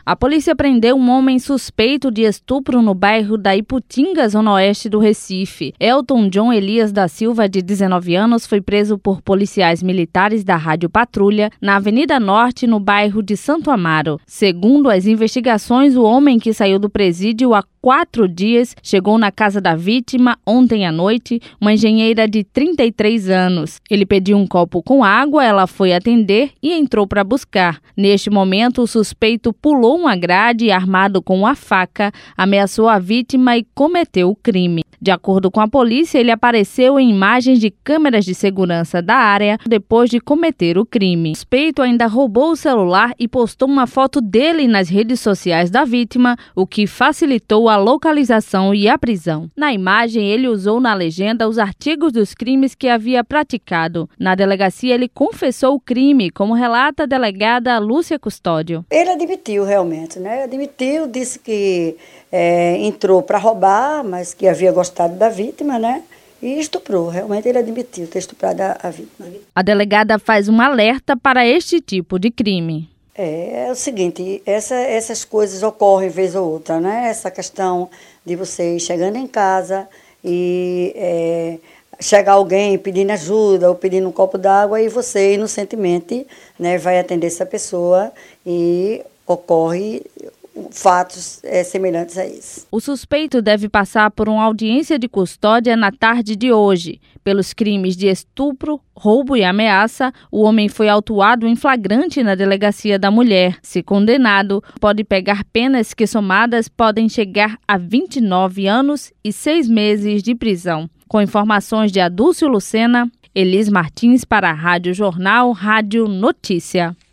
A polícia prendeu um homem suspeito de estupro no bairro da Iputinga, zona oeste do Recife. Elton John Elias da Silva, de 19 anos, foi preso por policiais militares da Rádio Patrulha na Avenida Norte, no bairro de Santo Amaro. Segundo as investigações, o homem, que saiu do presídio há 4 dias, chegou na casa da vítima ontem à noite, uma engenheira de 33 anos. Ele pediu um copo com água, ela foi atender e entrou para buscar. Neste momento, o suspeito pulou uma grade armado com uma faca, ameaçou a vítima e cometeu o crime. De acordo com a polícia, ele apareceu em imagens de câmeras de segurança da área depois de cometer o crime. O suspeito ainda roubou o celular e postou uma foto dele nas redes sociais da vítima, o que facilitou a localização e a prisão. Na imagem, ele usou na legenda os artigos dos crimes que havia praticado. Na delegacia, ele confessou o crime, como relata a delegada Lúcia Custódio. Ele admitiu realmente, né? Admitiu, disse que entrou para roubar, mas que havia gostado da vítima, né? E estuprou. Realmente ele admitiu ter estuprado a vítima. A delegada faz um alerta para este tipo de crime. É o seguinte, essas coisas ocorrem vez ou outra, né? Essa questão de você ir chegando em casa e chegar alguém pedindo ajuda ou pedindo um copo d'água e você, inocentemente, né, vai atender essa pessoa e ocorre fatos semelhantes a isso. O suspeito deve passar por uma audiência de custódia na tarde de hoje. Pelos crimes de estupro, roubo e ameaça, o homem foi autuado em flagrante na Delegacia da Mulher. Se condenado, pode pegar penas que somadas podem chegar a 29 anos e 6 meses de prisão. Com informações de Adúlcio Lucena, Elis Martins para a Rádio Jornal, Rádio Notícia.